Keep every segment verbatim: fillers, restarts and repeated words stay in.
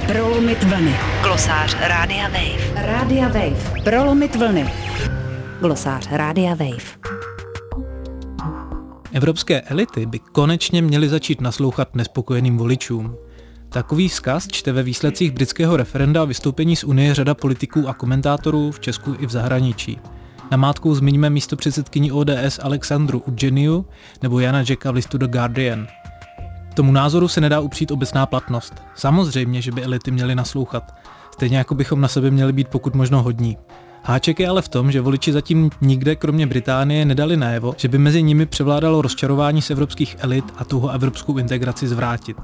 Prolomit vlny. Glosář Rádia Wave. Rádia Wave. Prolomit vlny. Glosář Rádia Wave. Evropské elity by konečně měly začít naslouchat nespokojeným voličům. Takový vzkaz čte ve výsledcích britského referenda o vystoupení z Unie řada politiků a komentátorů v Česku i v zahraničí. Namátkou zmiňme místopředsedkyni O D S Alexandru Udženiu nebo Jana Jacka v listu The Guardian. Tomu názoru se nedá upřít obecná platnost. Samozřejmě, že by elity měly naslouchat. Stejně jako bychom na sebe měli být pokud možno hodní. Háček je ale v tom, že voliči zatím nikde kromě Británie nedali najevo, že by mezi nimi převládalo rozčarování z evropských elit a tuho evropskou integraci zvrátit.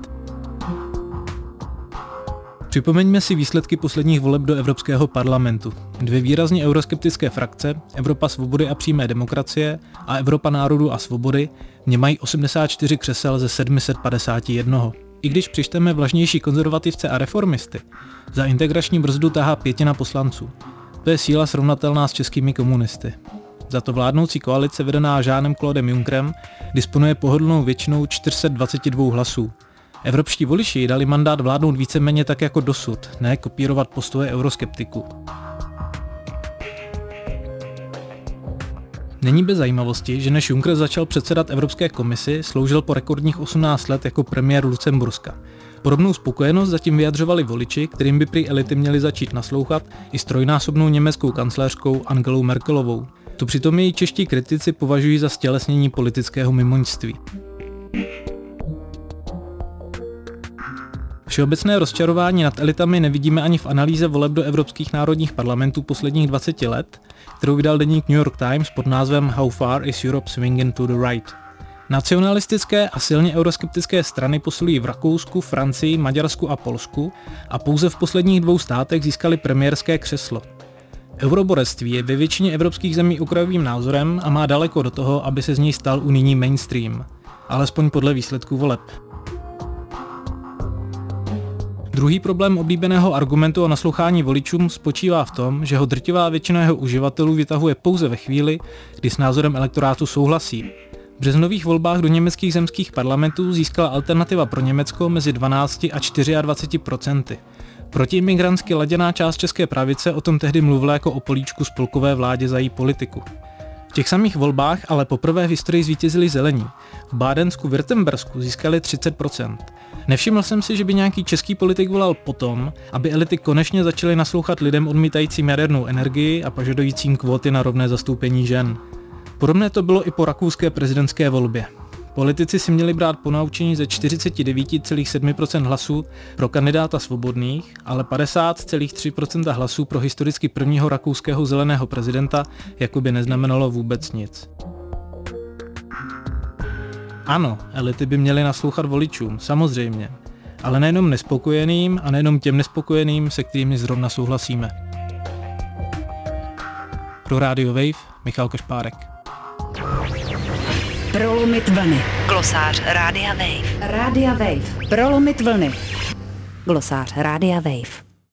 Připomeňme si výsledky posledních voleb do Evropského parlamentu. Dvě výrazně euroskeptické frakce, Evropa svobody a přímé demokracie a Evropa národů a svobody, mají osmdesát čtyři křesel ze sedm set padesát jedna. I když přičteme vlažnější konzervativce a reformisty, za integrační brzdu tahá pětina poslanců. To je síla srovnatelná s českými komunisty. Za to vládnoucí koalice vedená Jeanem Claudem Junckerem disponuje pohodlnou většinou čtyři sta dvacet dva hlasů. Evropští voliči dali mandát vládnout víceméně tak jako dosud, ne kopírovat postoje euroskeptiků. Není bez zajímavosti, že než Juncker začal předsedat Evropské komisi, sloužil po rekordních osmnáct let jako premiér Lucemburska. Podobnou spokojenost zatím vyjadřovali voliči, kterým by prý elity měly začít naslouchat, i s trojnásobnou německou kancléřkou Angelou Merkelovou. Tu přitom její čeští kritici považují za stělesnění politického mimoňství. Všeobecné rozčarování nad elitami nevidíme ani v analýze voleb do evropských národních parlamentů posledních dvacet let, kterou vydal deník New York Times pod názvem How far is Europe swinging to the right? Nacionalistické a silně euroskeptické strany posilují v Rakousku, Francii, Maďarsku a Polsku a pouze v posledních dvou státech získali premiérské křeslo. Euroborectví je ve většině evropských zemí okrajovým názorem a má daleko do toho, aby se z něj stal unijní mainstream. Alespoň podle výsledků voleb. Druhý problém oblíbeného argumentu o naslouchání voličům spočívá v tom, že ho drtivá většina jeho uživatelů vytahuje pouze ve chvíli, kdy s názorem elektorátu souhlasí. V březnových volbách do německých zemských parlamentů získala Alternativa pro Německo mezi dvanáct a dvacet čtyři procenty. Protiimigrantsky laděná část české pravice o tom tehdy mluvila jako o políčku spolkové vládě za její politiku. V těch samých volbách ale poprvé v historii zvítězili zelení. V Bádensku-Württembersku získali třicet procent. Nevšiml jsem si, že by nějaký český politik volal potom, aby elity konečně začaly naslouchat lidem odmítajícím jadernou energii a požadujícím kvóty na rovné zastoupení žen. Podobné to bylo i po rakouské prezidentské volbě. Politici si měli brát ponaučení ze čtyřicet devět celá sedm procent hlasů pro kandidáta svobodných, ale padesát celá tři procenta hlasů pro historicky prvního rakouského zeleného prezidenta jako by neznamenalo vůbec nic. Ano, elity by měly naslouchat voličům, samozřejmě, ale nejenom nespokojeným a nejenom těm nespokojeným, se kterými zrovna souhlasíme. Pro Radio Wave, Michal Kašpárek. Prolomit vlny. Glosář Rádia Wave. Rádia Wave. Prolomit vlny. Glosář Rádia Wave.